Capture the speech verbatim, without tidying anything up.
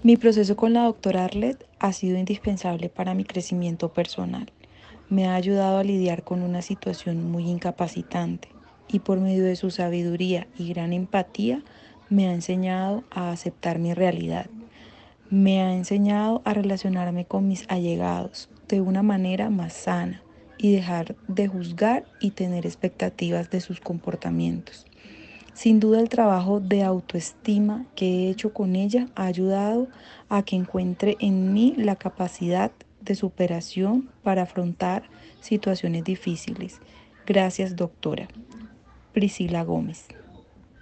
Mi proceso con la doctora Arlet ha sido indispensable para mi crecimiento personal. Me ha ayudado a lidiar con una situación muy incapacitante y por medio de su sabiduría y gran empatía me ha enseñado a aceptar mi realidad. Me ha enseñado a relacionarme con mis allegados de una manera más sana y dejar de juzgar y tener expectativas de sus comportamientos. Sin duda el trabajo de autoestima que he hecho con ella ha ayudado a que encuentre en mí la capacidad de superación para afrontar situaciones difíciles. Gracias, doctora Priscila Gómez.